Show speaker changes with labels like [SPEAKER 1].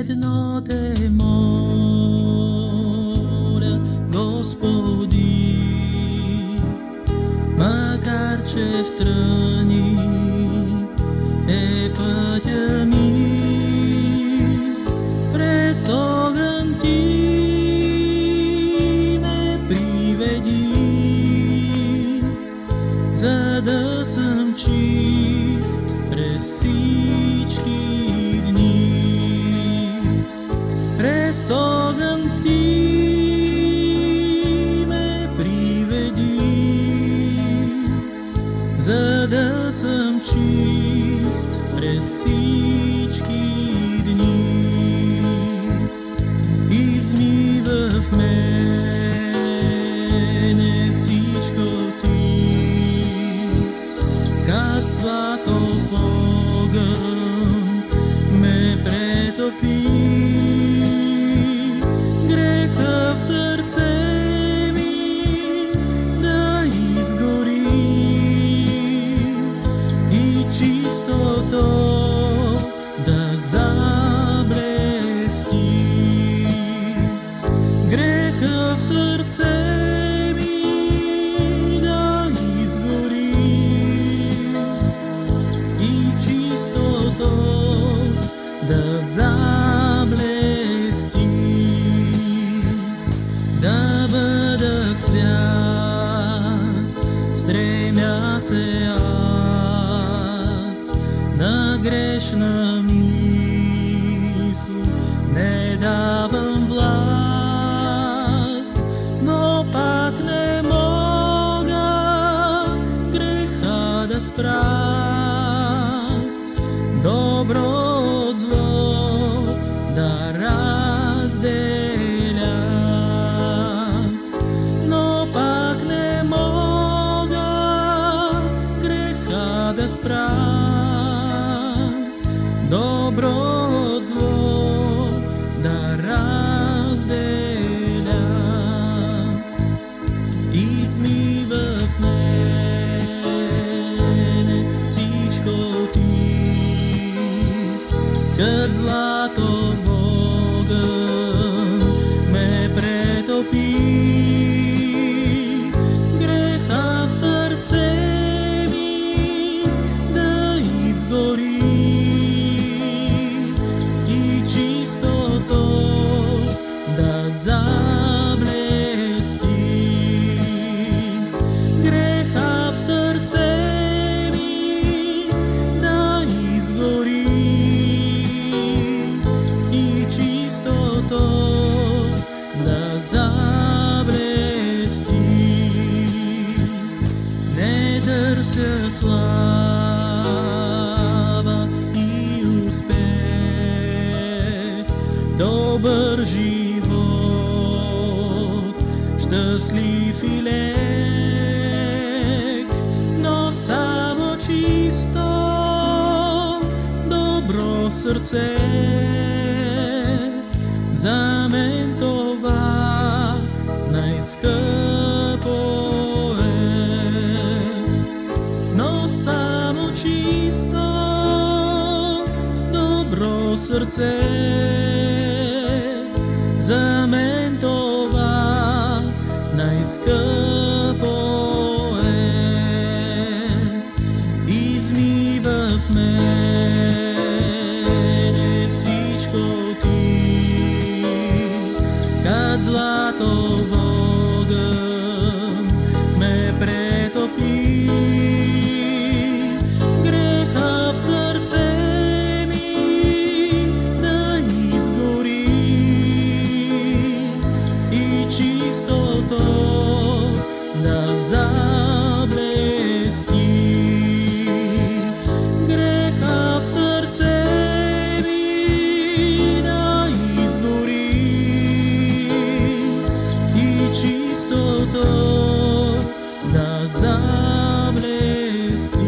[SPEAKER 1] Jedno te моля, Господи, макар че встрани е пътя ми, през огън ти ме приведи, за да съм чист през всички дни. През огън ти ме приведи, за да съм чист през всички дни. Измива в мене всичко ти, как злато в огън ме претопи. Греха в сърце ми да изгори и чистото да заблести. Греха в сърце ми да изгори и чистото да заблести. Да бъда свят, стремя се аз, на грешна мисъл не давам власт, но пак не мога греха да спра. Добро от зло да разделя, но пак не мога греха да спра. Добро от зло да разделя. Измива в мене всичко ти, кът злато в огън ме претопи. Греха в сърце ми да изгори и чистото да заблести. Греха в сърце ми да изгори и чистото да заблести. Не търся слава и успех, добър живот, щастлив и лек, но само чисто, добро сърце. За мен това най-скъпо е, но само чисто, добро сърце. За мен това най-скъпо е. Измива в мене всичко ти, как злато в огън ме претопи. Греха в сърце ми да изгори и чистото да заблести. Греха в сърце ми да изгори и чистото да заблести.